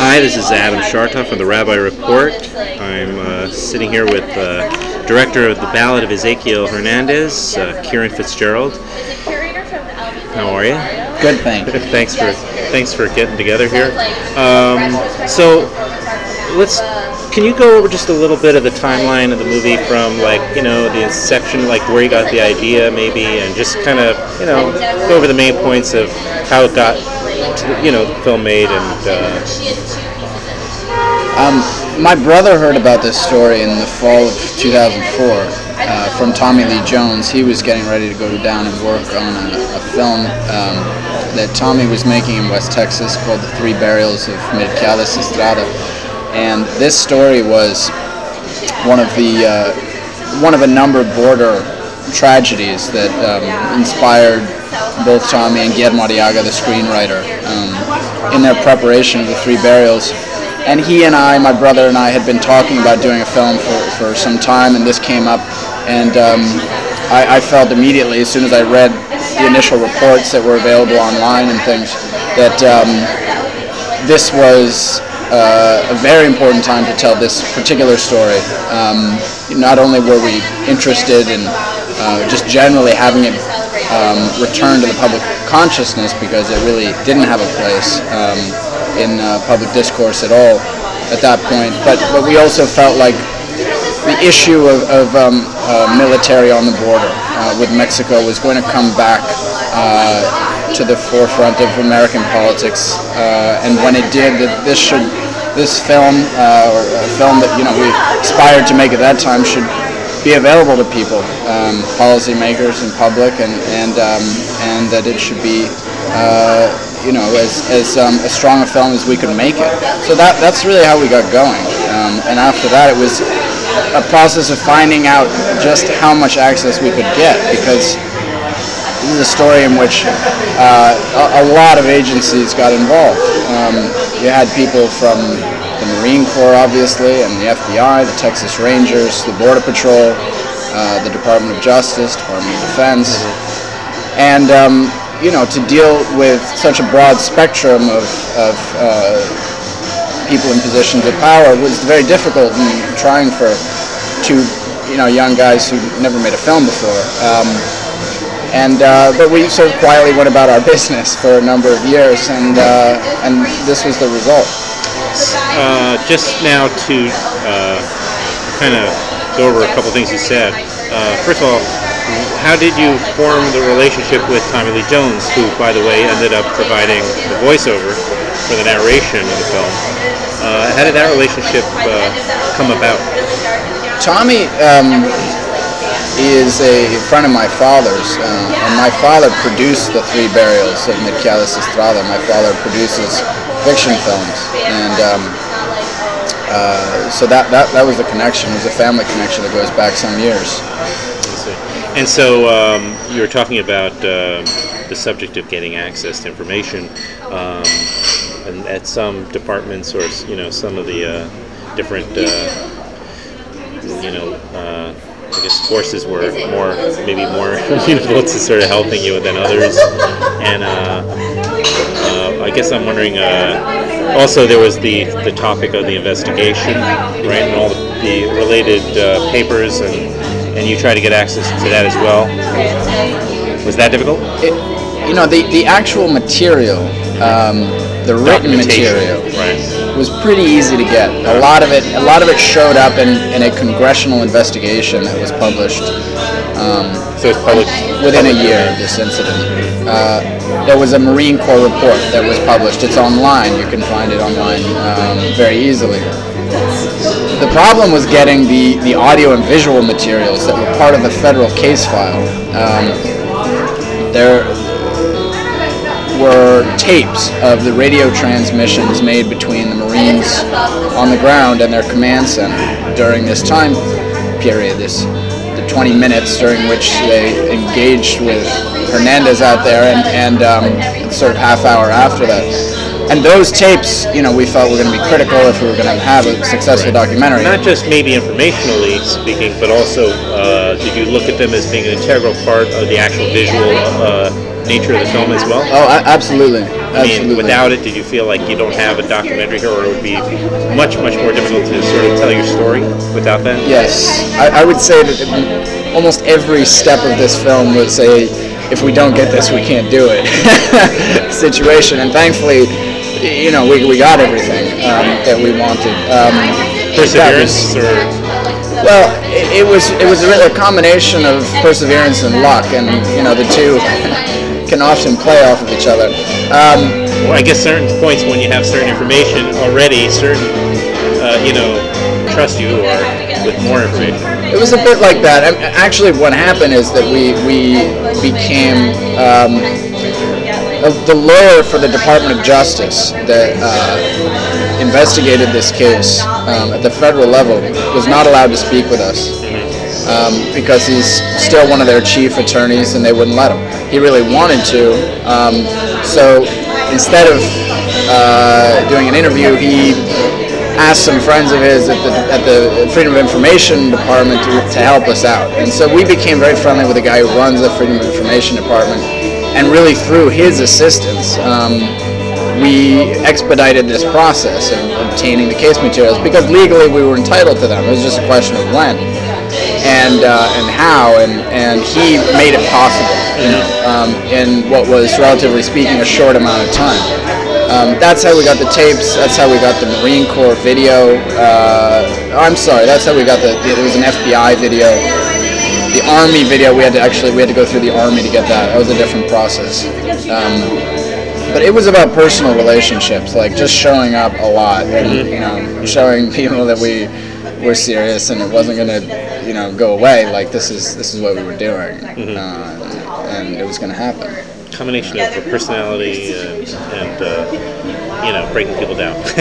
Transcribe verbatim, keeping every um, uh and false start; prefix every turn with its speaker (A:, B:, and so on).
A: Hi, this is Adam Shartoff from the Rabbi Report. I'm uh, sitting here with uh, director of the Ballad of Ezekiel Hernandez, uh, Kieran Fitzgerald. How are you?
B: Good, thank you.
A: thanks for thanks for getting together here. Um, so let's. Can you go over just a little bit of the timeline of the movie from, like, you know, the inception, like where you got the idea, maybe, and just kind of, you know, go over the main points of how it got to the, you know, the film made and. Uh,
B: Um, my brother heard about this story in the fall of two thousand four uh, from Tommy Lee Jones. He was getting ready to go down and work on a, a film um, that Tommy was making in West Texas called The Three Burials of Melquiades Estrada. And this story was one of the uh, one of a number of border tragedies that um, inspired both Tommy and Guillermo Arriaga, the screenwriter, um, in their preparation of The Three Burials. And he and I, my brother and I, had been talking about doing a film for, for some time, and this came up, and um, I, I felt immediately, as soon as I read the initial reports that were available online and things, that um, this was uh, a very important time to tell this particular story. Um, not only were we interested in uh, just generally having it um, return to the public consciousness, because it really didn't have a place um, in uh, public discourse at all at that point, but but we also felt like the issue of, of um, uh, military on the border uh, with Mexico was going to come back uh, to the forefront of American politics, uh, and when it did, that this should this film uh, or a film that you know we aspired to make at that time should be available to people, um, policymakers and public, and and um, and that it should be uh, you know, as, as um, as strong a film as we could make it. So that that's really how we got going. Um, and after that, it was a process of finding out just how much access we could get, because this is a story in which uh, a, a lot of agencies got involved. Um, you had people from the Marine Corps, obviously, and the F B I, the Texas Rangers, the Border Patrol, uh, the Department of Justice, Department of Defense, and um, you know, to deal with such a broad spectrum of, of uh, people in positions of power was very difficult, and trying for two, you know, young guys who never made a film before. Um, and uh, but we sort of quietly went about our business for a number of years, and uh, and this was the result.
A: Uh, just now to uh, kind of go over a couple things you said. Uh, first of all, how did you form the relationship with Tommy Lee Jones, who, by the way, ended up providing the voiceover for the narration of the film? Uh, how did that relationship uh, come about?
B: Tommy um, is a friend of my father's, uh, and my father produced The Three Burials of Melquiades Estrada. My father produces fiction films, and um, uh, so that, that, that was the connection. It was a family connection that goes back some years.
A: And so um, you were talking about uh, the subject of getting access to information, um, and at some departments, or you know, some of the uh, different, uh, you know, uh, I guess forces were more, maybe more useful to sort of helping you than others. And uh, uh, I guess I'm wondering. Uh, also, there was the the topic of the investigation, right, and all the, the related uh, papers and. And you try to get access to that as well. Was that difficult? It,
B: you know, the, the actual material, um, the written material,
A: right,
B: was pretty easy to get. A lot of it, a lot of it showed up in, in a congressional investigation that was published. Um,
A: so it's public
B: within a year of this incident. Uh, there was a Marine Corps report that was published. It's online. You can find it online um, very easily. The problem was getting the, the audio and visual materials that were part of the federal case file. Um, there were tapes of the radio transmissions made between the Marines on the ground and their command center during this time period, this the twenty minutes during which they engaged with Hernandez out there, and, and um, sort of half hour after that. And those tapes, you know, we felt were going to be critical if we were going to have a successful
A: right.
B: documentary.
A: Not just maybe informationally speaking, but also uh, did you look at them as being an integral part of the actual visual uh, nature of the film as well?
B: Oh, a- absolutely.
A: I mean, without it, did you feel like you don't have a documentary here, or it would be much, much more difficult to sort of tell your story without that?
B: Yes, I, I would say that it, almost every step of this film was a, if we don't get this, we can't do it situation. And thankfully, you know, we, we got everything um, that we wanted. Um,
A: Perseverance,
B: was,
A: or
B: well, it, it was it was a, a combination of perseverance and luck, and you know, the two can often play off of each other. Um,
A: well, I guess certain points when you have certain information already, certain uh, you know, trust you, or with more information.
B: It was a bit like that. Actually, what happened is that we we became um, the lawyer for the Department of Justice that uh, investigated this case um, at the federal level was not allowed to speak with us um, because he's still one of their chief attorneys, and they wouldn't let him. He really wanted to, um, so instead of uh, doing an interview, he asked some friends of his at the, at the Freedom of Information Department to, to help us out. And so we became very friendly with the guy who runs the Freedom of Information Department, and really through his assistance, um, we expedited this process of obtaining the case materials, because legally we were entitled to them. It was just a question of when and uh, and how, and, and he made it possible, you know, um, in what was, relatively speaking, a short amount of time. Um, that's how we got the tapes. That's how we got the Marine Corps video. Uh, I'm sorry. That's how we got the. It was an F B I video. The Army video. We had to actually we had to go through the Army to get that. That was a different process. Um, but it was about personal relationships, like just showing up a lot, and you know, showing people that we were serious and it wasn't going to, you know, go away. Like this is this is what we were doing, mm-hmm. uh, and it was going to happen.
A: Combination of personality and, and uh, you know, breaking people down.